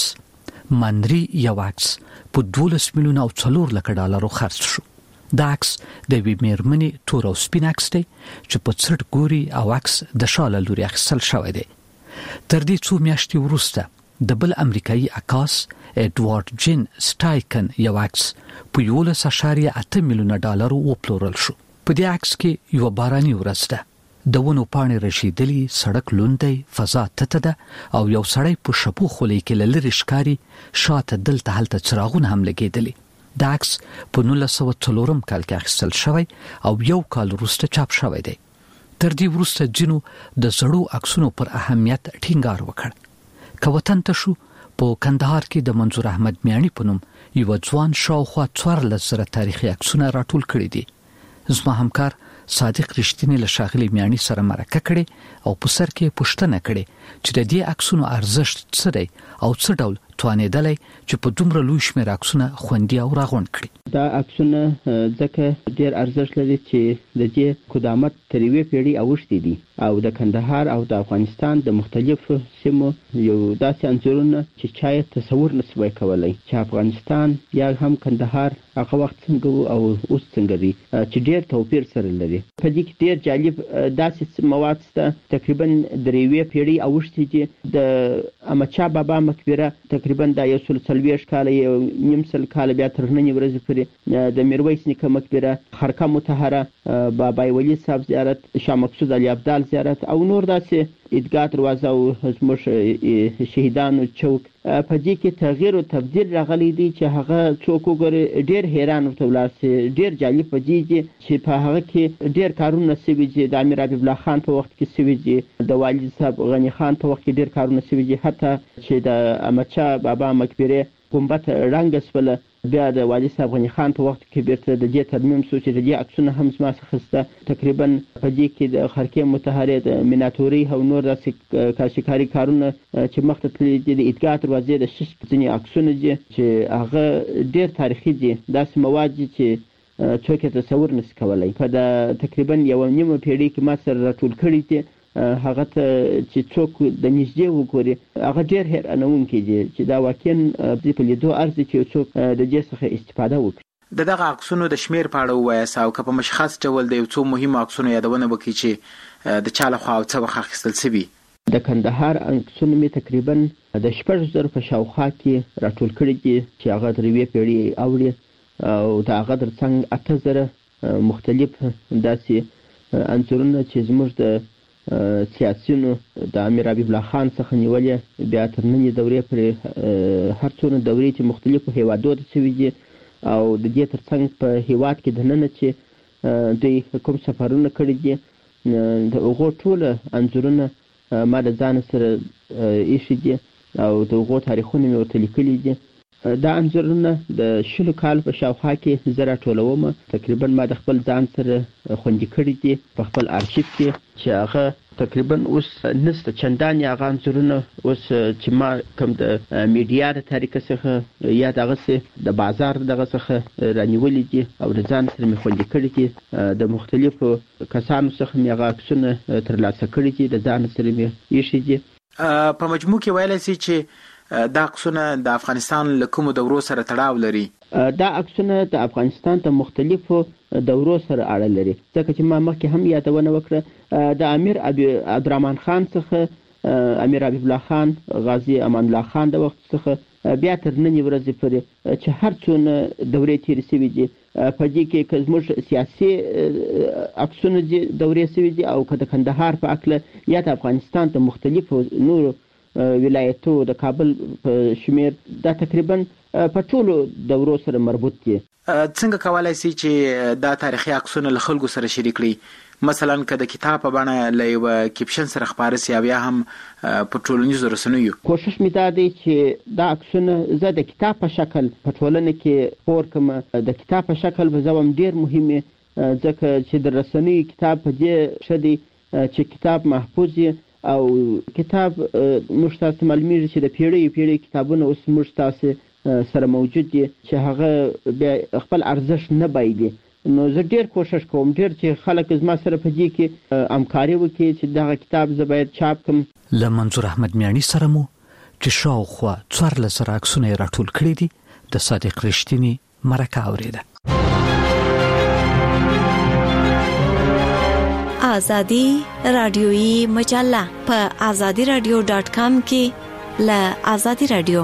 مانری یو عکس په 12 میلیونه او 4 لک ډالرو خرڅ شو. دا عکس د وی میرمنې تور او سپین عکس دی چې په څټ ګوري او عکس د شاله لوري اخیستل شوی دی. تر دې څو میاشتې وروسته د بل امریکایي عکاس اډوارډ جین سټایکن یو عکس په 11.8 میلیونه ډالرو وپلورل شو. په دې عکس کې یو باراني ورځ ده، د ونو پاڼې رشیدلي، سړک لوندی، فضا تته ده او یو سړی په شپو خولې کې لری ښکاری، شاته دلته هلته څراغونه هم لګېدلي. دا عکس په 1904 کال کې اخیستل شوی او یو کال وروسته چاپ شوی دی. تر دې وروسته جنو د زړو عکسونو پر اهمیت ټینګار وکړ. که وطن ته شو، په کندهار کې د منظور احمد میانی په نوم یو ځوان شاوخوا 1400 تاریخي عکسونه راټول کړي دي. زما همکار صادق رښتینی له ښاغلي میانی سره مرکه کړې او په سر کې پوښتنه کړې چې د دې عکسونو ارزښت څه دی او څه ډول توانېدلی چې په دومره لوی شمېر عکسونه خوندي او راغونډ کړي. دا عکسونه ځکه ډېر ارزښت لري چې د دې قدامت تر یوې پیړۍ اوښتي دي او د کندهار او د افغانستان د مختلفو سیمو یو داسې انځورونه چې چا یې تصور نسوای کولی چې افغانستان یا هم کندهار هغه وخت څنګه او اوس څنګه دي چې ډېر توپیر سره لري. په دې کې ډېر جالب داسې مواد شته تقریبا 3 پیړۍ اوښتې چې د احمدشاه بابا مقبره تقریبا د 140 کال یو نیم سل کال بیا تر نن ورځې پورې د میرویس نیکه مقبره، خرقه مطهره، بابا ولی صاحب زیارت، شاه مقصود علي ابدال زیارت او نور داسې عیدګاه دروازه او زموږ شهیدانو چوک. په دې کې تغییر او تبدیل راغلی دی چې هغه څوک وګوري ډېر حیران ورته ولاړ شي. ډېر جالب په دې چې په هغه کې ډېر کارونه شوي دي. د امیر حبیب الله خان په وخت کې شوي دي، د والد صاحب غني خان په وخت کې ډېر کارونه شوي دي، حتی چې د احمدشاه بابا مقبره ګنبد رنګ شوله بیا د والد صاحب غني خان په وخت کې بیرته د دې ترمیم شو چې د دې عکسونه هم زما څخه شته. تقریبا په دې کې د خرقې مطهرې، د میناتوري او نور داسې کاشیکاري کارونه چې مخته تللي دي، د عیدګاه دروازې د شش ځینې عکسونه دي چې هغه ډېر تاریخي دي. داسې مواد دي چې څوک یې تصور نشي کولی. په د تقریبا 1.5 پیړۍ کې ما سره راټول کړي دي. هغه ته چې څوک د نږدې وګوري هغه ډېر حیرانونکی دي چې دا واقعا په لیدو ارزي چې څوک د دې څخه استفاده وکړي. دغه عکسونو د شمیر په اړه ووایاست او که په مشخص ډول د یو څو مهمو عکسونو یادونه وکړي چې د چا لخوا او څه وخت اخیستل شوي. د کندهار عکسونه مې تقریبا د 6,000 په شاوخوا کې راټول کړي دي چې هغه 3 پیړۍ اوړي او د هغه ترڅنګ 8,000 مختلف داسې عنصرونه چې زموږ د سیاسيونو د امیر حبیب الله خان څخه نیولې بیا تر نننۍ دورې پورې هر څونه دورې چې مختلفو هیوادونو ته شوي دي او د دې ترڅنګ په هیواد کې دننه چې دوی کوم سفرونه کړي دي د هغو ټوله انځورونه ما د ځان سره ایښي دي او د هغو تاریخونه مې ورته لیکلي دي. دا انځورونه د 20 کال په شاوخوا کې زه راټولوم. تقریبا ما د خپل ځان سره خوندي کړي دي په خپل ارشیف کې چې هغه تقریبا اوس نشته چندانې هغه انځورونه اوس چې ما کوم د میډیا د طریقې څخه یا دغه د بازار دغه څخه رانیولې دي او د ځان سره مې خوندي کړي دي. د مختلفو کسانو څخه مې هغه عکسونه ترلاسه کړي دي، د ځان سره مې ایښي دي. په مجموع کې ویلی شي چې دا عکسونه د افغانستان له کومو دورو سره تړاو لري؟ دا عکسونه د افغانستان د مختلفو دورو سره اړه لري، ځکه چې ما مخکې هم یادونه وکړه د امیر عبدالرحمن خان څخه امیر حبیب الله خان، غازی امان الله خان د وخت څخه بیا تر نننۍ ورځې پورې چې هر څونه دورې تېرې شوي دي په دې کې که زموږ سیاسي عکسونه دي دورې شوي دي او که د کندهار په هکله یا د افغانستان د مختلفو نورو ولایتو د کابل په شمیر دا تقریبا په ټولو دورو سره مربوط دي. څنګه کولای شي چې دا تاریخي عکسونه له خلکو سره شریک کړي؟ مثلا که د کتاب په بڼه له یو کیپشن سره خپاره سي یا هم په ټولنیزو رسنیو؟ کوشش مې دا دی چې دا عکسونه زه د کتاب په شکل په ټولنه کې خپور کړم. د کتاب په شکل به زه هم ډېر مهمه ځکه چې د رسنیو کتاب په دې ښه دی چې کتاب محفوظ وي او کتاب موږ تاسو معلومیږي چې د پیړۍ کتابونه اوس موږ تاسو سره موجود دي چې هغه بیا خپل ارزښت نه بایلي. نو زه ډېر کوشش کوم ډېر چې خلک زما سره په دې کې همکاري وکړي چې دغه کتاب زه باید چاپ کړم. له منظور احمد میانی سره مو چې شاوخوا 14 عکسونه راټول کړي دي د صادق رښتینی مرکه اوریده. آزادی رادیویی مجله په azadiradio.com کې له آزادی رادیو.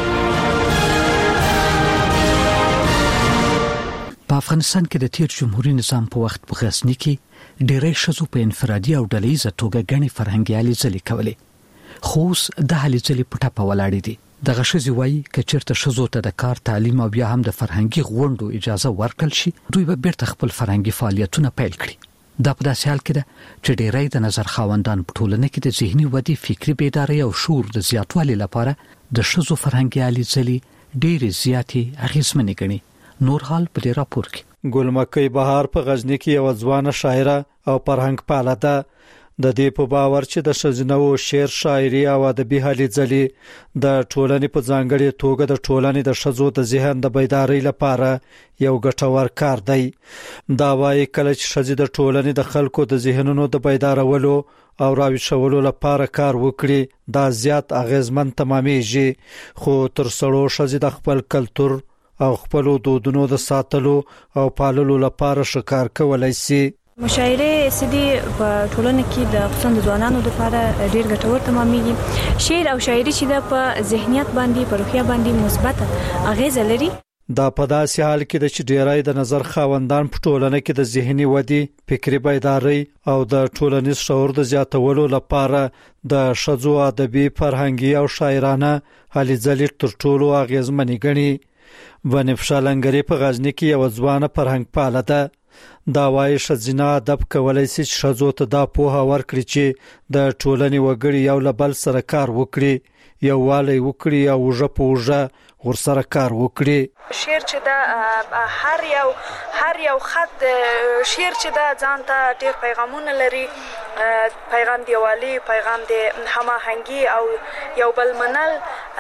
په افغانستان کې د تیر جمهوریت نظام په وخت په غزنی کې ډېرې ښځو په انفرادي او ډلهیزه توګه غني فرهنګي هلې ځلې کولې، خو اوس د هلې ځلې په ټاپه ولاړې دي. دغه ښځې وایي که چېرته ښځو ته د کار، تعلیم او بیا هم د فرهنګي غونډو اجازه ورکړل شي، دوی به بیرته خپل فرهنګي فعالیتونه پیل کړي. دا په داسې حال کې ده چې ډېری د نظر خاوندان په ټولنه کې د ذهني ودې، فکري بیدارۍ او شعور د زیاتوالي لپاره د ښځو فرهنګي هلې ځلې ډېرې زیاتې اغېزمنې ګڼي. نور حال په دې راپور کې. ګلمکۍ بهار په غزنی کې یو ځوانه شاعره او فرهنګ پاله ده. د دې په باور چې د ښځینو شعر، شاعري او ادبي هلې ځلې د ټولنې په ځانګړې توګه د ټولنې د ښځو د ذهن د بیدارۍ لپاره یو ګټور کار دی. دا وايي کله چې ښځې د ټولنې د خلکو د ذهنونو د بیدارولو او راویښولو لپاره کار وکړي، دا زیات اغیزمن تمامېږي. خو تر څو ښځې د خپل کلتور او خپل دودونو د ساتلو او پاللو لپاره شکار کولای شي. مشاعره سدي په ټولنه کې د خصوصا ځوانانو لپاره ډېر ګټور تمامېږي. شعر او شاعري چې د په ذهنیت باندې په روحیه باندې مثبت اغیزه لري. دا په داسې حال کې د چډيرای د نظر خاوندان په ټولنه کې د ذهني ودی، فکری بیداری او د ټولنیز شعور د زیاتولو لپاره د شذو ادبي، فرهنګي او شاعرانه هلي ځلې تر ټولو اغیزمنې ګڼي. بنفشه لنګری په غزنی کې یو ځوانه فرهنګ پاله ده. دا وايي شذینه ادب کولای شي شذو ته دا پوهه ورکړي چې د ټولنې وګړي یو لبل سره کار وکړي، یو والی وکړي او وجه په وجه ورسره کار وکړي. شعر چې دا هر یو خط شعر چې دا ځان ته ډېر پیغامونه لري، پیغام دی والی، پیغام دی هماهنګي او یو بل منل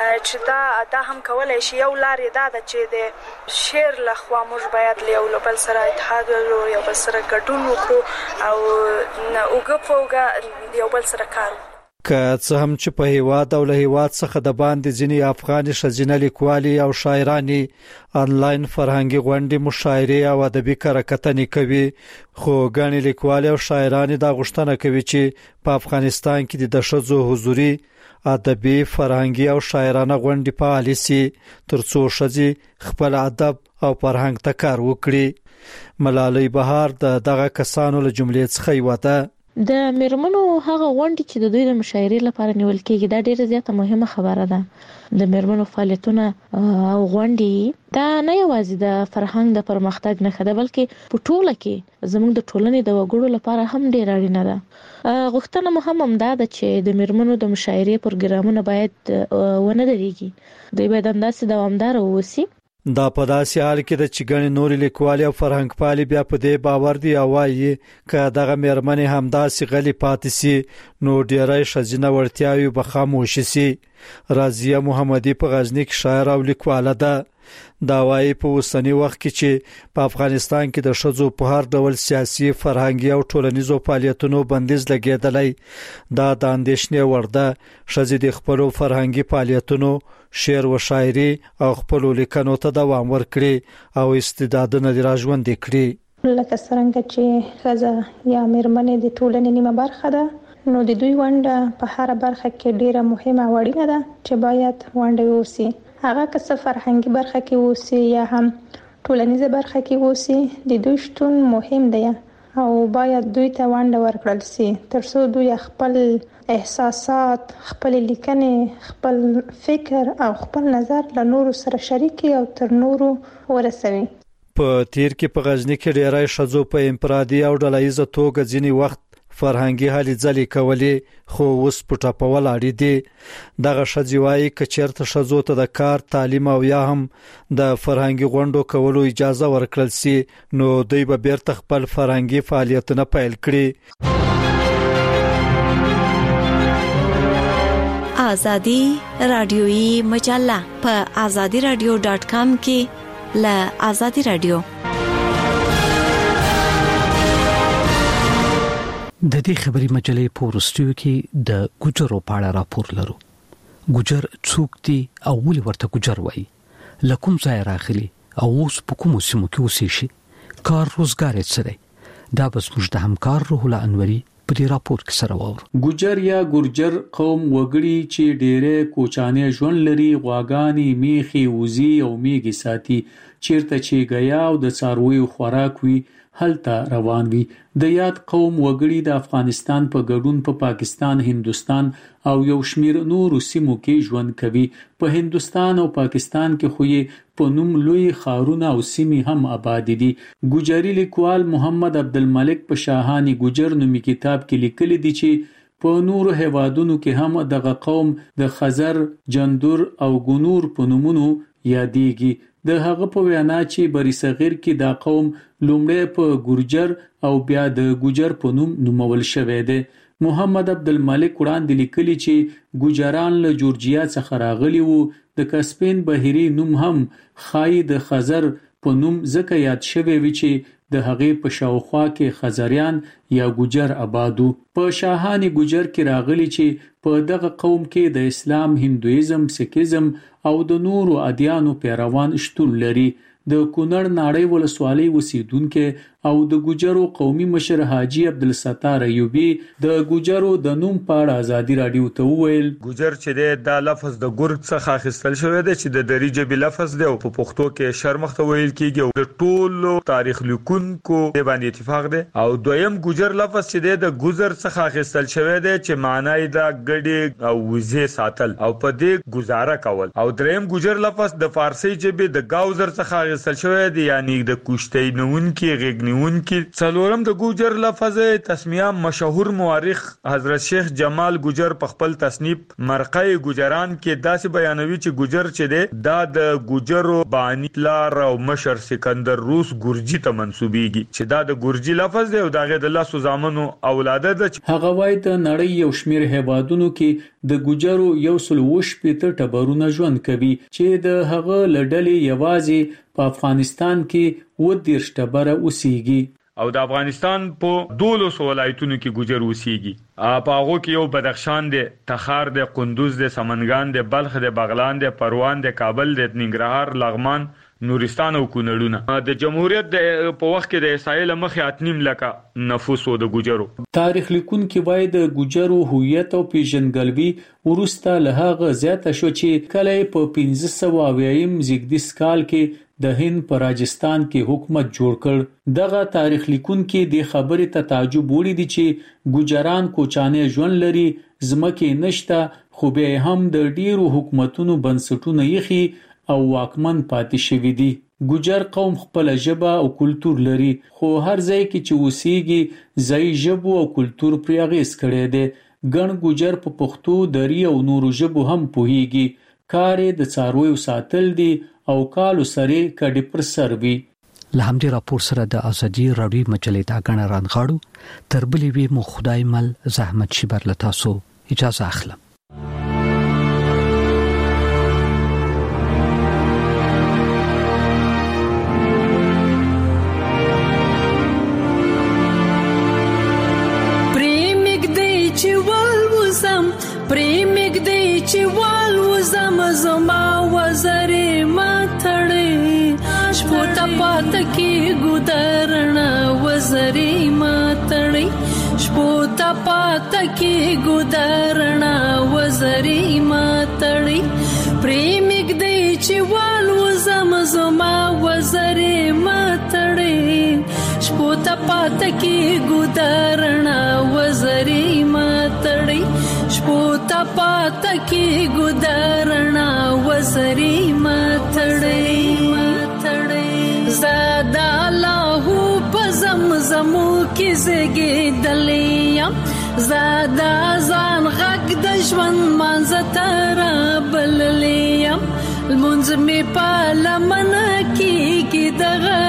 چې دا هم کولای شي. یو لارې دا ده چې د شعر لخوا موږ باید له یو بل سره اتحاد ولرو، یو بل سره ګډون وکړو او اوږه په اوږه یو بل سره کار وکړو. که څه هم چې په هیواد او له هیواد څخه د باندې ځینی افغاني شذینه لیکوالي او شاعرانی انلاین فرهنګي غونډې، مشاعرې او ادبي کارکتنې کوي، خو ګڼې لیکوالي او شاعرانی دا غوښتنه کوي چې په افغانستان کې د شذو حضوري ادبي، فرهنګي او شاعرانه غونډې فعال شي ترڅو شذي خپل ادب او فرهنګ ته کار وکړي. ملالۍ بهار دغه کسانو له جملې څخه یو ده. د میرمنو هغه غونډې چې د دوی د مشاعرې لپاره نیول کېږي دا ډیره زیاته مهمه خبره ده. د میرمنو فعالیتونه او غونډې دا نه یوازې د فرهنګ د پرمختګ نه خده بلکې په ټوله کې زموږ د ټولنې د وګړو لپاره هم ډیره اړینه ده. غوښتنه مهمه ده چې د میرمنو د مشاعرې پروګرامونه باید ونه درېږي، دوی باید همداسې دوامدار اوسي. دا په داسې حال کې د چګنې نور لیکوالي او فرهنګ پالي بیا په دې باور دی او وايي چې دغه میرمنې همداسې غلي پاتې سي نو ډیرای شذینه ورتیاوي به خاموش شي. رازیه محمدي په غزنی کې شاعر او لیکواله ده. دا وايي په اوسنی وخت کې چې په افغانستان کې د شذو په هر ډول سیاسي، فرهنګي او ټولنیزو فعالیتونو بندیز لګیدلی، دا د اندېښنې وړ ده. شذې د خپل فرهنګي فعالیتونو، شعر و شاعري او خپل لیکنو ته دوام ورکړي او استعدادونه لري ژوند کړي. لکه څنګه چې ښځه یا میرمنې د ټولنې نیمه برخه ده، نو د دوی ونډه په هر برخه کې ډیره مهمه او اړینه ده چې باید ونډه ووسی. هغه که څه فرهنګي برخه کې ووسی یا هم ټولنیزه برخه کې ووسی، د دوی شتون مهم دی او باید دوی ته ونډه ورکړل شي ترڅو دوی خپل احساسات، خپل لیکنې، خپل فکر او خپل نظر له نورو سره شریکي او تر نورو ورسوي. په تیر کې په غزنی کې ډیرای شذو په انفرادي او ډلهیزه توګه ځینی وخت فرهنګي هلي ځلې کولې، خو اوس په ټاپول اړې دي. دغه شذې وايي که چېرته شذو ته د کار، تعلیم او یا هم د فرهنګي غونډو کولو اجازه ورکړل شي نو دوی به بیرته خپل فرهنګي فعالیتونه پیل کړي. آزادی رادیویی مجله په azadiradio.com کې له آزادی رادیو. د دې خبري مجلې په ورستیو کې د ګوجرو په اړه راپور لرو. ګوجر څوک دي او ولې ورته ګوجر وایي؟ لکم ځای راغلي او اوس په کومو سیمو کې اوسېږي؟ کار روزګار یې څه دی؟ دا به زموږ د همکار روح الله انوري په دې راپور کې سره واورو. ګوجر یا ګورجر قوم وګړي چې ډېره کوچانه ژوند لري، غواګانې، میخي، وزي او میږي ساتي. چیرته چې غیا او د څارویو خوراک وي هلته روان وي. د یاد قوم وګړي د افغانستان په ګډون په پاکستان، هندستان او یو شمیر نورو سیمو کې ژوند کوي. په هندستان او پاکستان کې خو یې په نوم لوی ښارونه او سیمې هم آباد دي. ګوجري لیکوال محمد عبدالملک په شاهاني ګوجر نومي کتاب کې لیکلي دي چې په نورو هیوادونو کې هم دغه قوم د خزر، جندور او ګنور په نومونو یادېږي. د هغه په وینا چې بری صغیر کې دا قوم لومړی په ګورجر او بیا د ګوجر په نوم نومول شوی دی. محمد عبدالملک وړاندې لیکلي چې ګوجران له جورجیا څخه راغلي وو. د کسپین بحیري نوم هم خای د خزر په نوم ځکه یاد شوی وي چې د هغې په شاوخوا کې خزریان یا ګوجر آبادو. په شاهان ګوجر کې راغلي چې په دغه قوم کې د اسلام، هندویزم، سیکیزم او د نورو ادیانو پیروان شتون لري. د کونړ ناړۍ ولسوالۍ اوسیدونکو او د ګوجرو قومي مشر حاجی عبدالستار ایوبی د ګوجرو د نوم په اړه ازادي رادیو ته وویل: ګوجر چې دا لفظ د ګرد څخه اخیستل شوی دی چې د دری ژبې لفظ دی او په پښتو کې شرمخ ته ویل کیږي او د ټولو تاریخ لیکونکو باندې اتفاق دی. او دویم ګوجر لفظ چې دی د ګوزر څخه اخیستل شوی دی چې معنی دا ګډي او وزې ساتل او په دې گزاره کول. او دریم ګوجر لفظ د فارسی ژبې د گاوزر څخه اخیستل شوی دی یعنی د کوشتۍ نونکي غیګ نیونکي. څلورم د ګوجر لفظ تسمیه مشهور مورخ حضرت شیخ جمال ګوجر په خپل تصنیف مرقه ګوجران کې داسې بیانوي چې ګوجر چې دی دا د ګوجرو بانی پلار او مشر سکندر روس ګورجي ته منسوبيږي چې دا د ګورجي لفظ دی او دغه د لاسو زامنو اولاده ده. هغه وایي د نړۍ یو شمیر هیوادونو کې د ګوجرو 120 ټبرونه ژوند کوي چې د هغه لړلې یوازې په افغانستان کې 30 ټبره اوسېږي او د افغانستان په 12 ولایتونو کې ګوجر اوسېږي. په هغه کې یو بدخشان دی، تخار دی، قندوز دی، سمنګان دی، بلخ دی، بغلان دی، پروان دی، کابل دی، ننګرهار، لغمان، نورستان او کونړونه. د جمهوریت په وخت کې د اسرائیل مخې 8.5 لکه نفوس و د ګوجرو. تاریخ لیکونکي وایي د ګوجرو هویت او پیژندګلوي ورسته له هغه زیاته شو چې کله په 1500 زیږدیز کال کې د هند په راجستان کې حکومت جوړ کړ. دغه تاریخ لیکونکي د خبرې ته تعجب وړي دي چې ګوجران کوچانه ژوند لري، ځمکې نشته، خو به هم د ډیرو حکومتونو بنسټونه یې او واکمن پاتې شوی دي. ګوجر قوم خپل ژبه او کلتور لري، خو هر ځای کې چې اوسېږي ځای ژبو او کلتور پرې اغیز کړی دی. ګڼ ګوجر په پښتو، دری او نورو ژبو هم پوهیږي. کار د څارویو ساتل دي او کالو سره کډي پر سر وي. له همدې راپور سره د ازادي راډیو مجلې دا غڼه رانغاړو تر بلې وی مو خدای مل زحمت شي بر لتاسو اجازه اخلم. زما وزرې ماتړې شپو ته پات کې ګودرنا وزرې ماتړې شپو ته پات کې ګودرنا وزرې ماتړې پریمګ دې چې والو زما وزرې ماتړې شپو ته پات کې ګودرنا وزرې ماتړې شپو ته پات کې ګودرنا وزرې ماتړې زادا الله په زمزمو کې زګې دلې زادا ځان غږ د ژوند مانځ تر بللې المنځ می په لمن کې دغه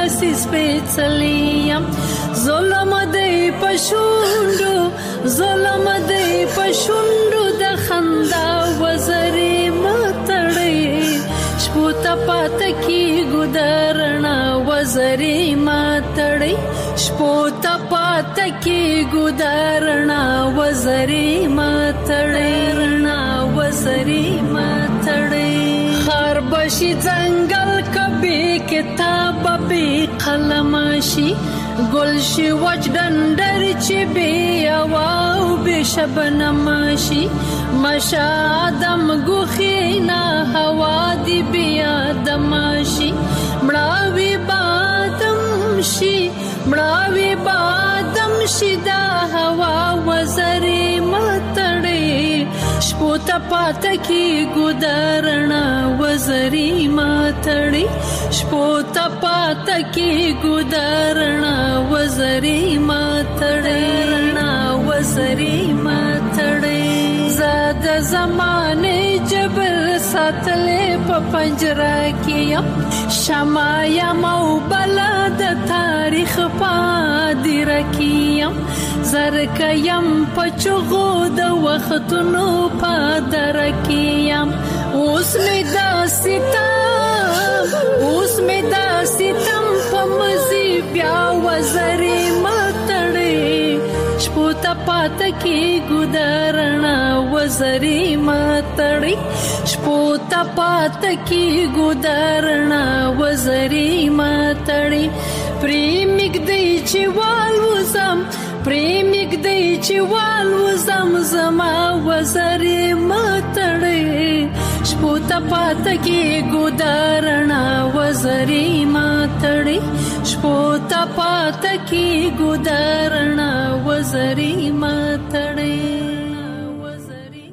سپېڅلې ظلم دې پښوندو ظلم دې پښوندو د خندا وزرې ماتړې شپو ته پات کې ګودرنا وزرې ماتړې شپو ته پات کې ګودرنا وزرې ماتړې وزرې ماتړې خار بشي ځنګل کبي کتاب به قلم شي ګل شي وچ ډنډر چې بي او به شبنم شي مشادم ګوخینا هوا دی بیا دم شي مړاوي بادم شي مړاوي بادم شي دا هوا وزرې ماتړې شپو ته پات کې ګودرنا وزرې ماتړې شپو ته پات کې ګودرنا وزرې ماتړې وزرې ماتړې زاد زمانه جبر ساتلې په پنجره کې شمایا مو بلد تاریخ پادر کې زرکیم پچغو د وختونو پادر کې اوس می دا ستا اوس مې د ستم په مزي بیا وزري متړې شپو ته پات کې ګدارنا وزري متړې شپو ته پات کې ګدارنا وزري متړې پریمګ دی چې والوزم پریمګ دی چې والوزم زما وزري متړې شپو ته پات کې ګدارنا وزري متړې شپو ته پات کې ګدارنا وزري متړې